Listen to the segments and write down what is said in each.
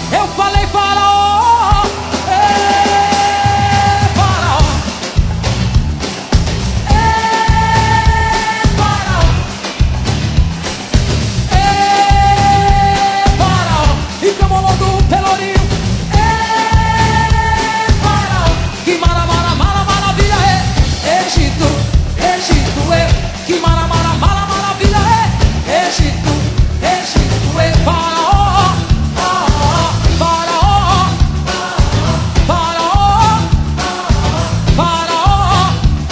Eu falei faraó, faraó, faraó, faraó. E Camolô do Pelourinho, faraó. Que maravilha Egito, Egito, que maravilha Egito, Egito, faraó, faraó, faraó, faraó.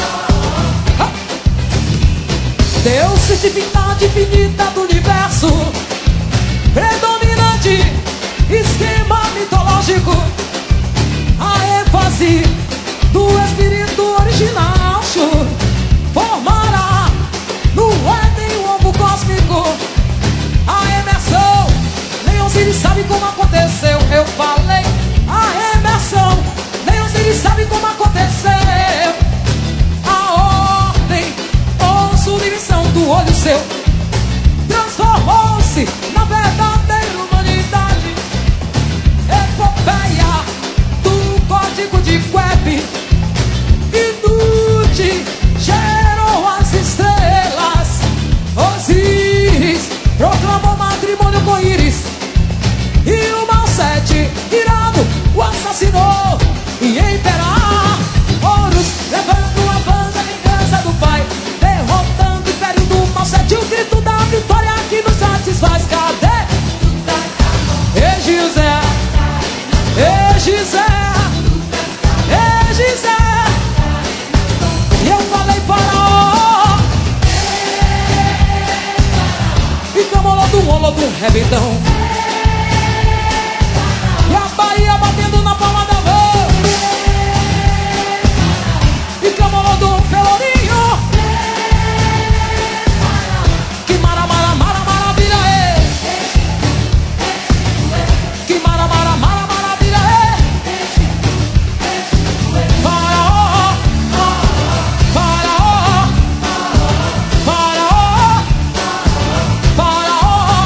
Deus, divindade infinita do universo, predominante, esquema mitológico, a ênfase do espírito original formará no Éden o ovo cósmico. A emersão, nem Osiris sabe como aconteceu. Eu falei, a emersão, nem Osiris sabe como aconteceu. A ordem ou submissão do olho seu transformou-se na verdadeira humanidade. Epopeia do código de Webb, Inute gerou as estrelas. Osíris proclamou matrimônio com Íris, e o Malsete, irado, o assassinou. E imperar Horus, levando a banda à vingança do pai, derrotando o império do Malsete. O grito da vitória que nos satisfaz. Cadê? Egizé, Egizé, Egizé. E eu falei faraó, e Camolô do rebentão, e a Bahia batendo na palma da mão, e Camolô do Pelourinho, que maravilha que maravilha faraó, faraó, faraó, faraó.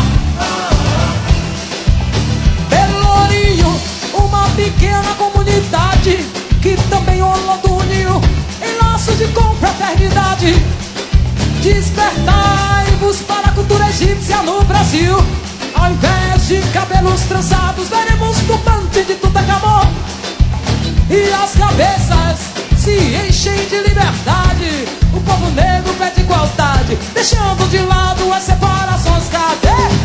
Pelourinho, uma pequena comunidade que também uniu em laços de confraternidade. Despertai-vos para a cultura egípcia no Brasil. Ao invés de cabelos trançados, veremos turbante de Tutankhamon. E as cabeças se enchem de liberdade. O povo negro pede igualdade, deixando de lado as separações. Cadê?